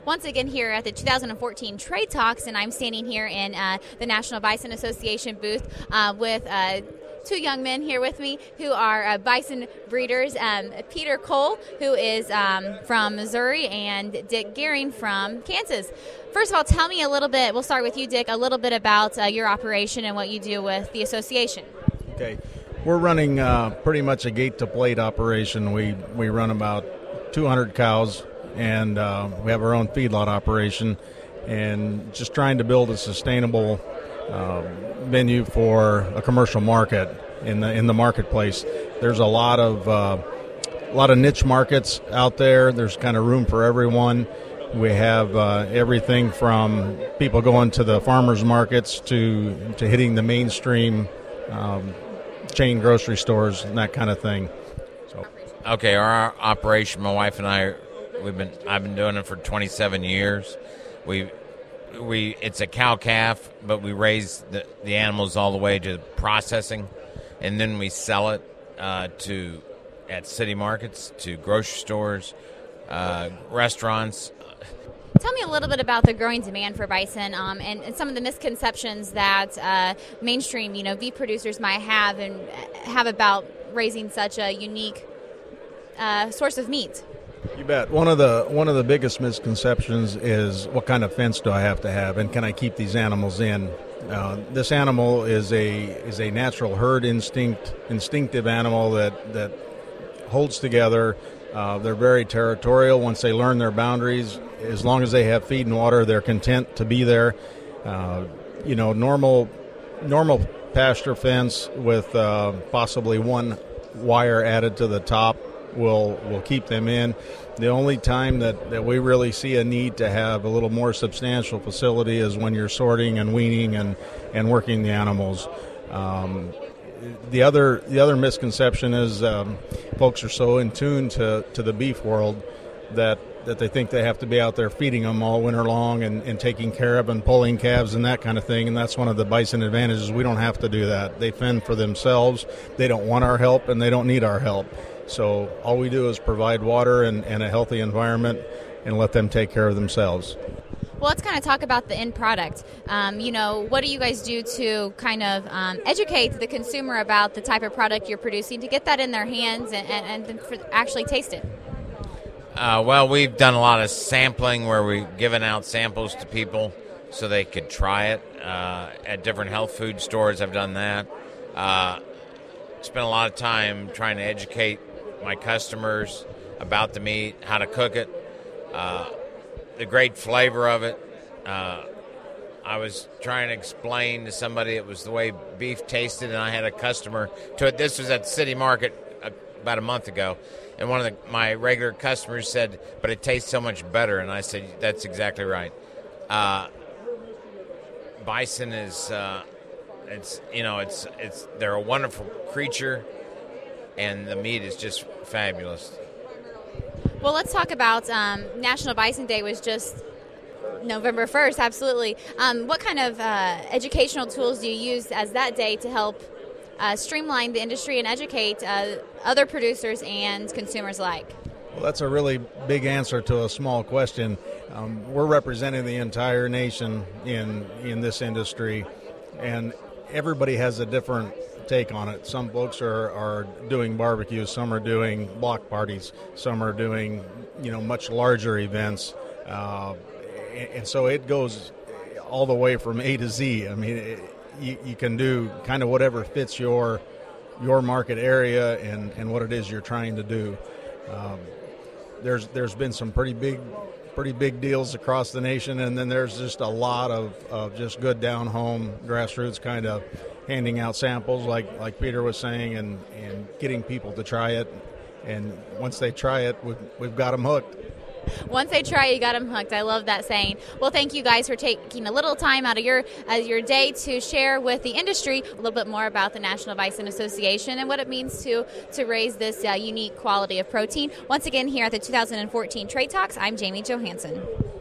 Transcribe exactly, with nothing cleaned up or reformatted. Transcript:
Once again here at the two thousand fourteen Trade Talks, and I'm standing here in uh, the National Bison Association booth uh, with uh, two young men here with me who are uh, bison breeders, um, Peter Cole, who is um, from Missouri, and Dick Gehring from Kansas. First of all, tell me a little bit, we'll start with you, Dick, a little bit about uh, your operation and what you do with the association. Okay. We're running uh, pretty much a gate-to-plate operation. We, we run about two hundred cows, and uh, we have our own feedlot operation, and just trying to build a sustainable uh, venue for a commercial market in the in the marketplace. There's a lot of uh, a lot of niche markets out there. There's kind of room for everyone. We have uh, everything from people going to the farmers markets to to hitting the mainstream um, chain grocery stores and that kind of thing. So. Okay, our operation, my wife and I, we've been I've been doing it for twenty-seven years. We we it's a cow calf, but we raise the, the animals all the way to processing, and then we sell it uh, to at city markets, to grocery stores, uh, restaurants. Tell me a little bit about the growing demand for bison um, and, and some of the misconceptions that uh, mainstream, you know, beef producers might have and have about raising such a unique uh, source of meat. You bet. One of the one of the biggest misconceptions is what kind of fence do I have to have, and can I keep these animals in? Uh, this animal is a is a natural herd instinct instinctive animal that that holds together. Uh, they're very territorial. Once they learn their boundaries, as long as they have feed and water, they're content to be there. Uh, you know, normal normal pasture fence with uh, possibly one wire added to the top will will keep them in. The only time that, that we really see a need to have a little more substantial facility is when you're sorting and weaning and, and working the animals. Um, The other the other misconception is um, folks are so in tune to, to the beef world that, that they think they have to be out there feeding them all winter long and, and taking care of and pulling calves and that kind of thing, and that's one of the bison advantages. We don't have to do that. They fend for themselves. They don't want our help, and they don't need our help. So all we do is provide water and, and a healthy environment and let them take care of themselves. Well, let's kind of talk about the end product. Um, you know, what do you guys do to kind of um, educate the consumer about the type of product you're producing to get that in their hands and, and, and for actually taste it? Uh, well, we've done a lot of sampling where we've given out samples to people so they could try it. Uh, at different health food stores, I've done that. Uh, spent a lot of time trying to educate my customers about the meat, how to cook it. Uh, the great flavor of it. Uh, I was trying to explain to somebody it was the way beef tasted, and I had a customer to it. This was at the city market about a month ago, and one of the, my regular customers said, but it tastes so much better, and I said, that's exactly right. Uh, bison is, uh, it's you know, it's it's they're a wonderful creature, and the meat is just fabulous. Well, let's talk about um, National Bison Day was just November first, absolutely. Um, what kind of uh, educational tools do you use as that day to help uh, streamline the industry and educate uh, other producers and consumers alike? Well, that's a really big answer to a small question. Um, we're representing the entire nation in in this industry, and everybody has a different take on it. Some folks are, are doing barbecues, some are doing block parties, some are doing, you know, much larger events, uh, and, and so it goes all the way from A to Z. I mean, it, you, you can do kind of whatever fits your your market area and, and what it is you're trying to do. Um, there's there's been some pretty big pretty big deals across the nation, and then there's just a lot of, of just good down home grassroots kind of handing out samples like, like Peter was saying, and, and getting people to try it. And once they try it, we've, we've got them hooked. Once they try, you got them hooked. I love that saying. Well, thank you guys for taking a little time out of your uh, your day to share with the industry a little bit more about the National Bison Association and what it means to, to raise this uh, unique quality of protein. Once again, here at the two thousand fourteen Trade Talks, I'm Jamie Johansson.